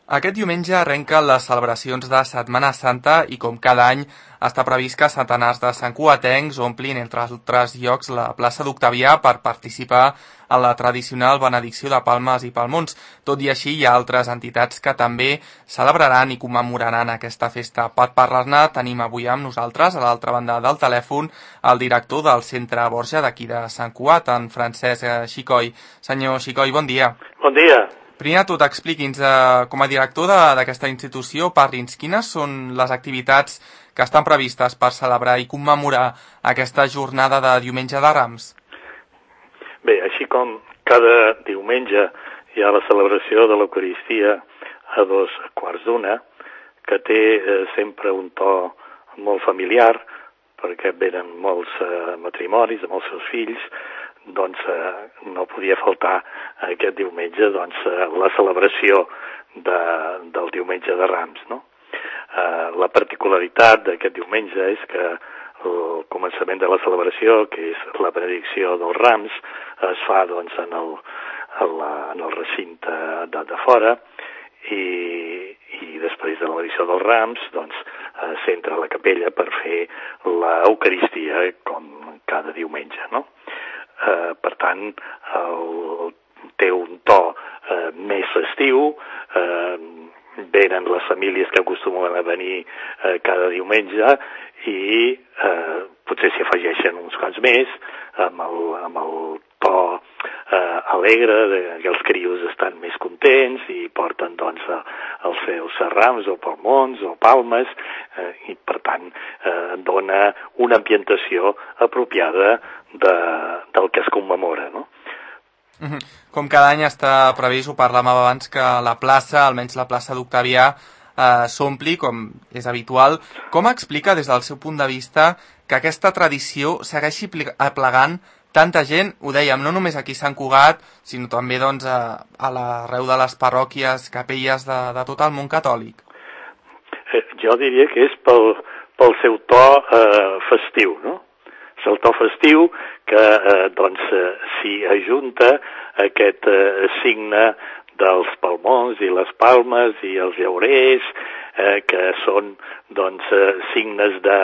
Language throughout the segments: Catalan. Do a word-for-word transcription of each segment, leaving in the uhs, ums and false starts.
Aquest diumenge arrenquen les celebracions de Setmana Santa i com cada any està previst que centenars de santcugatencs omplin, entre altres llocs, la plaça d'Octavià per participar en la tradicional benedicció de palmes i palmons. Tot i així, hi ha altres entitats que també celebraran i commemoraran aquesta festa. Per parlar-ne tenim avui amb nosaltres, a l'altra banda del telèfon, el director del Centre Borja d'aquí de Sant Cugat, en Francesc Xicoi. Senyor Xicoi, bon dia. Bon dia. Primer de tot, expliqui'ns, eh, com a director d'aquesta institució, parli'ns quines són les activitats que estan previstes per celebrar i commemorar aquesta jornada de Diumenge de Rams. Bé, així com cada diumenge hi ha la celebració de l'Eucaristia a dos quarts d'una, que té eh, sempre un to molt familiar, perquè venen molts eh, matrimonis de molts seus fills, doncs eh, no podia faltar aquest diumenge doncs, eh, la celebració de, del diumenge de Rams, no? Eh, la particularitat d'aquest diumenge és que el començament de la celebració, que és la benedicció dels Rams, es fa doncs, en, el, en, la, en el recinte de, de fora i, i després de la benedicció dels Rams doncs, eh, s'entra a la capella per fer l'Eucaristia com cada diumenge, no? Uh, per tant, el, té un to uh, més festiu, uh, venen les famílies que acostumen a venir uh, cada diumenge i uh, potser s'hi afegeixen uns quants més amb el, amb el to uh, alegre, de, que els crios estan més contents i porten doncs, uh, els seus rams o palmons o palmes uh, i per tant uh, dona una ambientació apropiada de, del que es commemora, no? Com cada any està previst, ho parlàvem abans, que la plaça, almenys la plaça d'Octavià, eh, s'ompli, com és habitual. Com explica, des del seu punt de vista, que aquesta tradició segueixi aplegant tanta gent, ho dèiem, no només aquí a Sant Cugat, sinó també doncs, a, a l'arreu de les parròquies, capelles de, de tot el món catòlic? Eh, jo diria que és pel, pel seu to eh, festiu, no? És el to festiu que eh, doncs, eh, s'hi ajunta aquest eh, signe dels palmons i les palmes i els llaurers, eh, que són doncs, eh, signes de,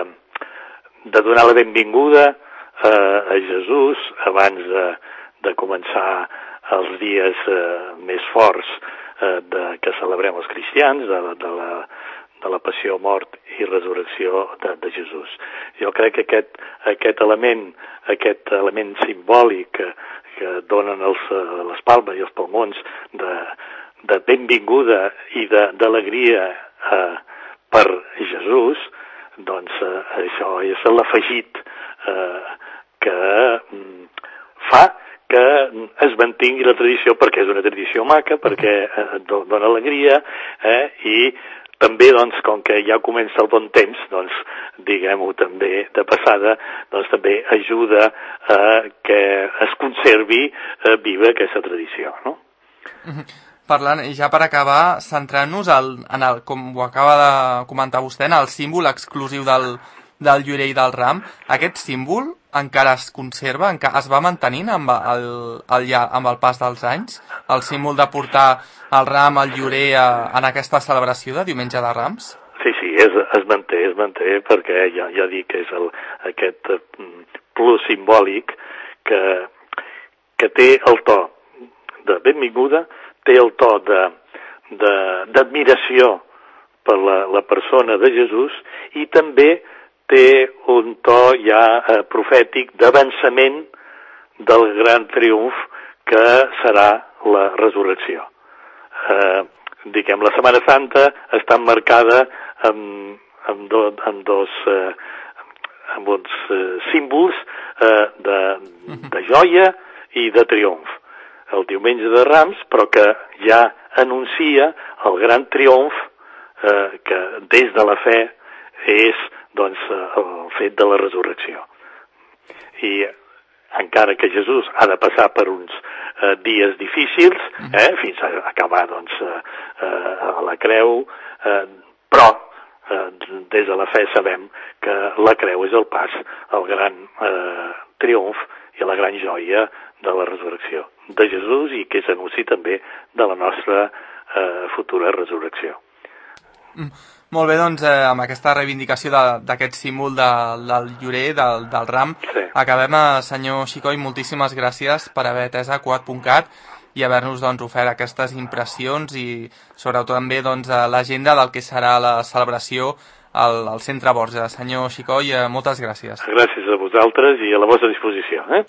de donar la benvinguda eh, a Jesús abans de, de començar els dies eh, més forts eh, de, que celebrem els cristians, de, de la de la passió, mort i resurrecció de, de Jesús. Jo crec que aquest, aquest element, aquest element simbòlic que, que donen els, les palmes i els palmons de, de benvinguda i d'alegria eh, per Jesús, doncs eh, això és l'afegit eh, que mm, fa que es mantingui la tradició, perquè és una tradició maca, perquè eh, dona alegria eh, i també, doncs, com que ja comença el bon temps, doncs, diguem-ho també de passada, doncs també ajuda a que es conservi eh, viva aquesta tradició, no? Parlant, ja per acabar, centrant-nos en el, com ho acaba de comentar vostè, en el símbol exclusiu del, del llorer i del ram. Aquest símbol encara es conserva, encara es va mantenint amb el, el, amb el pas dels anys? El símbol de portar el ram, el llorer, a, en aquesta celebració de Diumenge de Rams? Sí, sí, es, es manté, es manté, perquè ja, ja dic que és el, aquest plus simbòlic que, que té el to de benvinguda, té el to d'admiració per la, la persona de Jesús i també té un to ja eh, profètic d'avançament del gran triomf que serà la resurrecció. Eh, diguem, la Setmana Santa està marcada amb, amb, do, amb dos eh, amb uns eh, símbols eh, de, de joia i de triomf. El diumenge de Rams, però que ja anuncia el gran triomf eh, que des de la fe és doncs, el fet de la resurrecció. I encara que Jesús ha de passar per uns eh, dies difícils, eh, fins a acabar doncs, eh, a la creu, eh, però eh, des de la fe sabem que la creu és el pas al gran eh, triomf i a la gran joia de la resurrecció de Jesús i que és anunci també de la nostra eh, futura resurrecció. Mm. Molt bé, doncs, eh, amb aquesta reivindicació d'aquest símbol de, del llorer, del, del ram, sí. Acabem, eh, senyor Xicoi, moltíssimes gràcies per haver atès a Cuat punt cat i haver-nos doncs, ofert aquestes impressions i sobretot també doncs, l'agenda del que serà la celebració al, al Centre Borja. Senyor Xicoi, eh, moltes gràcies. Gràcies a vosaltres i a la vostra disposició. Eh?